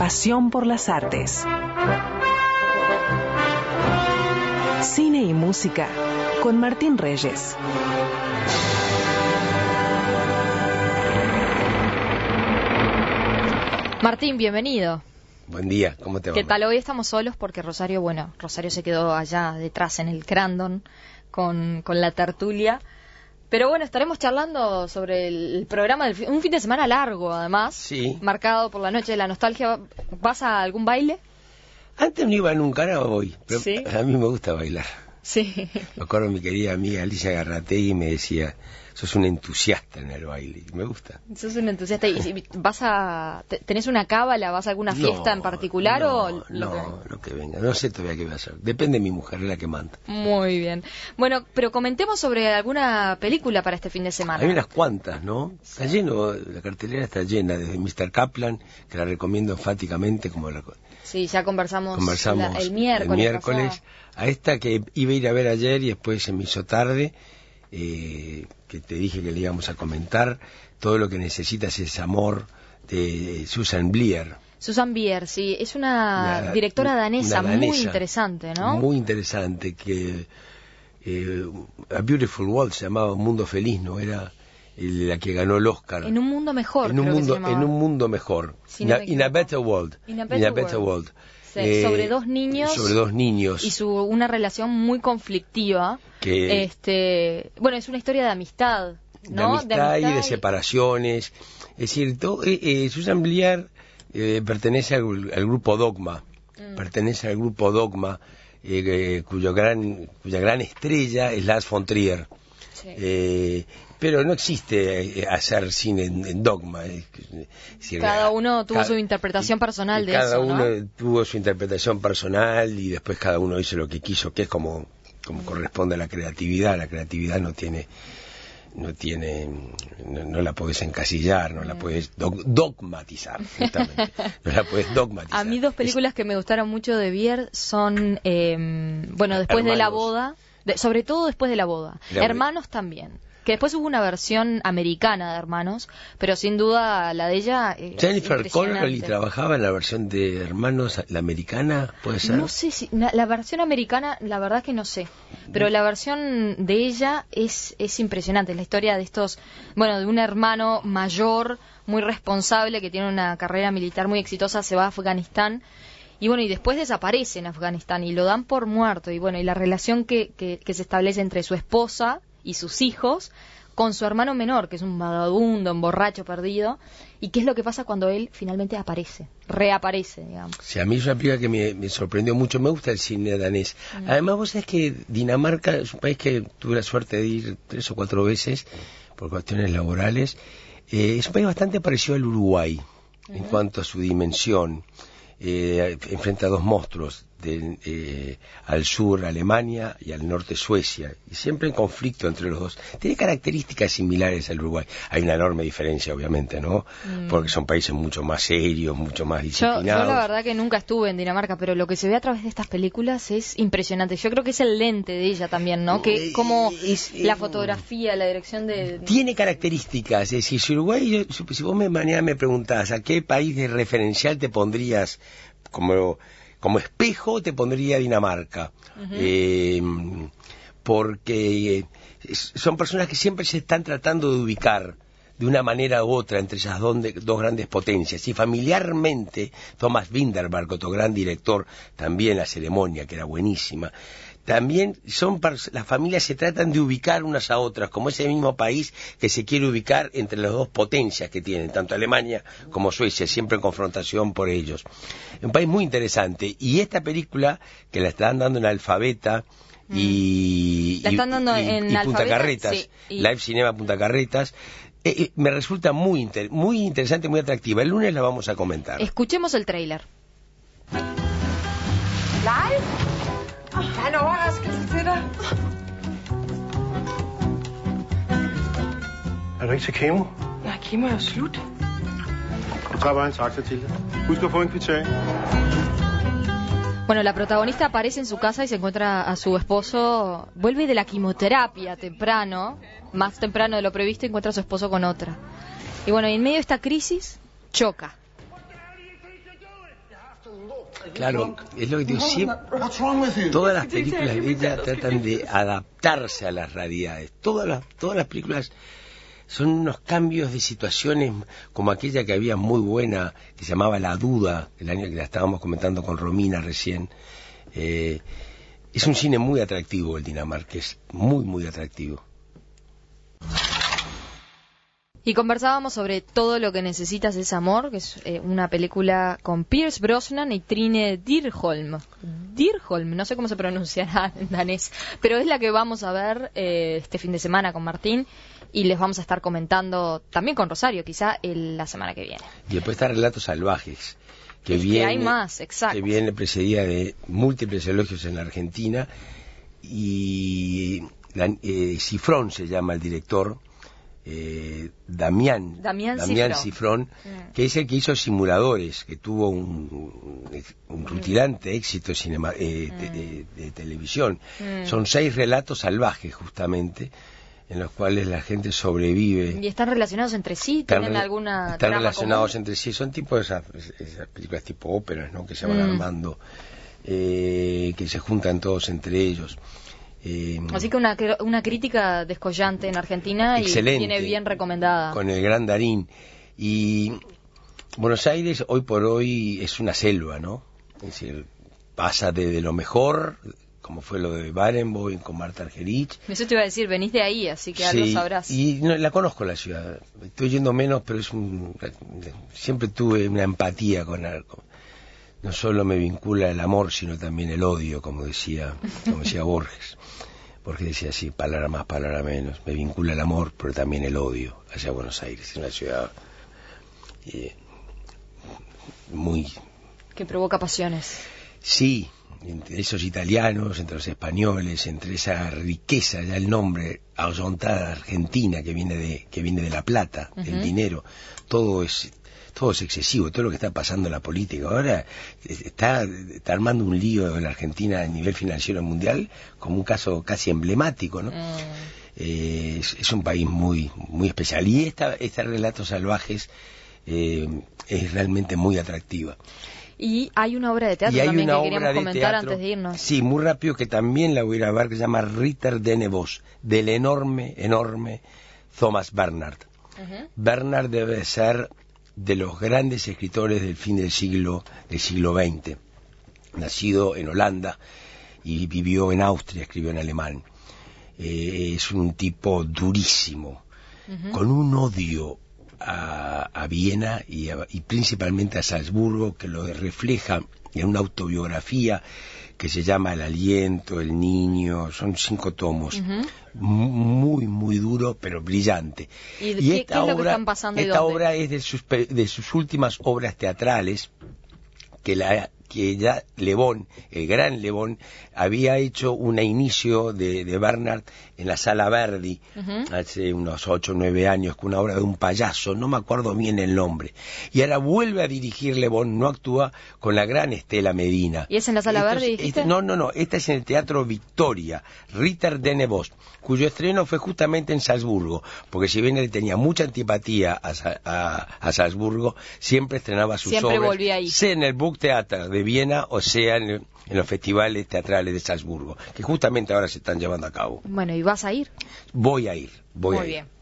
pasión por las artes. Cine y música con Martín Reyes. Martín, bienvenido. Buen día, ¿cómo te va? ¿Qué tal? Hoy estamos solos porque Rosario se quedó allá detrás en el Crandon con la tertulia. Pero bueno, estaremos charlando sobre el programa un fin de semana largo, además, sí, marcado por la noche de la nostalgia. ¿Vas a algún baile? Antes no iba nunca, ahora voy, pero ¿sí? A mí me gusta bailar. Sí. Me acuerdo mi querida amiga Alicia Garrategui me decía, sos un entusiasta en el baile, y me gusta. Sos un entusiasta. ¿Y tenés una cábala, vas a alguna fiesta en particular o...? Lo que venga, no sé todavía qué voy a hacer, depende de mi mujer, es la que manda. Muy bien. Bueno, pero comentemos sobre alguna película para este fin de semana. Hay unas cuantas, ¿no? Está lleno, la cartelera está llena, desde Mr. Kaplan, que la recomiendo enfáticamente, como la... Sí, ya conversamos el miércoles. A esta que iba a ir a ver ayer y después se me hizo tarde, que te dije que le íbamos a comentar. Todo lo que necesitas es amor, de Susanne Bier. Susanne Bier, sí, es una directora danesa muy interesante, ¿no? Muy interesante, que A Beautiful World se llamaba Un Mundo Feliz, ¿no? Era la que ganó el Oscar. En un mundo mejor, en un mundo mejor. In a Better World. In a Better World. Sí, sobre dos niños y una relación muy conflictiva. Bueno, es una historia de amistad, ¿no? De amistad y de separaciones. Es decir, Susanne Bier pertenece al grupo Dogma. Pertenece al grupo Dogma, cuya gran estrella es Lars von Trier. Sí. Pero no existe hacer cine en Dogma. Cada uno tuvo su interpretación personal de eso, ¿no? Cada uno tuvo su interpretación personal y después cada uno hizo lo que quiso, que es como corresponde a la creatividad. La creatividad no la puedes encasillar, no la puedes dogmatizar, justamente. No la puedes dogmatizar. A mí dos películas que me gustaron mucho de Bier son, después de la boda, sobre todo después de la boda. Hermanos también. Que después hubo una versión americana de Hermanos, pero sin duda la de ella Jennifer Connelly trabajaba en la versión de Hermanos, la americana, ¿puede ser? No sé si la versión americana, la verdad que no sé, pero la versión de ella es impresionante. Es la historia de de un hermano mayor, muy responsable, que tiene una carrera militar muy exitosa, se va a Afganistán. Y después desaparece en Afganistán y lo dan por muerto. Y la relación que se establece entre su esposa y sus hijos con su hermano menor, que es un vagabundo, un borracho perdido, y qué es lo que pasa cuando él finalmente reaparece, digamos. Sí, a mí es una película que me sorprendió mucho, me gusta el cine danés. Además, vos sabés que Dinamarca es un país que tuve la suerte de ir 3 o 4 veces por cuestiones laborales. Es un país bastante parecido al Uruguay en cuanto a su dimensión. Enfrenta a dos monstruos, al sur Alemania y al norte Suecia, y siempre en conflicto entre los dos. Tiene características similares al Uruguay. Hay una enorme diferencia, obviamente, ¿no? Porque son países mucho más serios, mucho más disciplinados. Yo la verdad que nunca estuve en Dinamarca, pero lo que se ve a través de estas películas es impresionante. Yo creo que es el lente de ella también, ¿no? Que como la fotografía, la dirección de... Tiene características, es decir, si Uruguay, si vos mañana me preguntás a qué país de referencial te pondrías como espejo, te pondría Dinamarca. Porque son personas que siempre se están tratando de ubicar de una manera u otra entre esas dos grandes potencias. Y familiarmente, Thomas Vinterberg, otro gran director, también La Ceremonia, que era buenísima. También las familias se tratan de ubicar unas a otras, como ese mismo país que se quiere ubicar entre las dos potencias que tienen, tanto Alemania como Suecia, siempre en confrontación por ellos. Un país muy interesante. Y esta película, que la están dando en Alfabeta y Punta Carretas, sí, Live Cinema Punta Carretas, me resulta muy interesante, muy atractiva. El lunes la vamos a comentar. Escuchemos el tráiler. Live? Keine overraskelse til dig. Er du ikke til kemo? Nej, kemo er jo slut. Du tager bare en taxa til det. Husk at få en kvittering. Bueno, la protagonista aparece en su casa y se encuentra a su esposo, vuelve de la quimioterapia más temprano de lo previsto, y encuentra a su esposo con otra. Y bueno, en medio de esta crisis, choca. Claro, es lo que digo, siempre, todas las películas de ella tratan de adaptarse a las realidades. Todas las películas son unos cambios de situaciones, como aquella que había muy buena, que se llamaba La Duda, el año que la estábamos comentando con Romina recién. Es un cine muy atractivo el dinamarqués, muy, muy atractivo. Y conversábamos sobre Todo lo que necesitas es amor, que es una película con Pierce Brosnan y Trine Dyrholm. Dyrholm, no sé cómo se pronunciará en danés, pero es la que vamos a ver este fin de semana con Martín y les vamos a estar comentando también con Rosario, quizá la semana que viene. Y después está Relatos Salvajes, que hay más, exacto. Que viene precedida de múltiples elogios en la Argentina, y Cifrón se llama el director. Damián Cifrón, que es el que hizo Simuladores, que tuvo un rutilante éxito de televisión. Son 6 relatos salvajes, justamente, en los cuales la gente sobrevive. ¿Y están relacionados entre sí? ¿Tienen alguna Están trama relacionados común? entre sí, son tipo esas películas tipo óperas, ¿no?, que se van armando, que se juntan todos entre ellos. Así que una crítica descollante en Argentina, excelente, y viene bien recomendada. Con el gran Darín. Y Buenos Aires hoy por hoy es una selva, ¿no? Es decir, pasa de lo mejor, como fue lo de Barenboim con Marta Argerich. Eso te iba a decir, venís de ahí, así que algo sabrás. Y no, la conozco la ciudad, estoy yendo menos, pero siempre tuve una empatía con algo. No solo me vincula el amor, sino también el odio, como decía Borges. Borges decía así, palabra más, palabra menos. Me vincula el amor, pero también el odio hacia Buenos Aires. Es una ciudad muy... que provoca pasiones. Sí, entre esos italianos, entre los españoles, entre esa riqueza, ya el nombre, ahuyontada Argentina, que viene de La Plata, del dinero. Todo es excesivo, todo lo que está pasando en la política ahora está armando un lío en la Argentina a nivel financiero mundial como un caso casi emblemático, ¿no? Es un país muy, muy especial, y esta Relatos Salvajes es realmente muy atractiva. Y hay una obra de teatro también que queríamos comentar antes de irnos. Sí, muy rápido, que también la voy a ir a ver, que se llama Ritter de Vos, del enorme Thomas Bernhard. Bernhard debe ser de los grandes escritores del fin del siglo XX. Nacido en Holanda y vivió en Austria, escribió en alemán. Es un tipo durísimo, con un odio a Viena y principalmente a Salzburgo, que lo refleja en una autobiografía que se llama El aliento, El niño. Son 5 tomos, muy, muy duro, pero brillante. ¿Y qué es lo que están pasando? Esta obra es de sus últimas obras teatrales, que ya Le Bon, el gran Le Bon, había hecho un inicio de Bernhard en la Sala Verdi hace unos 8 o 9 años, con una obra de un payaso, no me acuerdo bien el nombre, y ahora vuelve a dirigir Le Bon, no actúa con la gran Estela Medina. ¿Y es en la Sala Verdi, dijiste? No, esta es en el Teatro Victoria, Ritter de Vos, cuyo estreno fue justamente en Salzburgo, porque si bien él tenía mucha antipatía a Salzburgo, siempre estrenaba sus obras, volvía ahí, sea en el Burgtheater de Viena o sea en los festivales teatrales de Salzburgo, que justamente ahora se están llevando a cabo. Bueno, ¿y vas a ir? Voy a ir. Muy bien.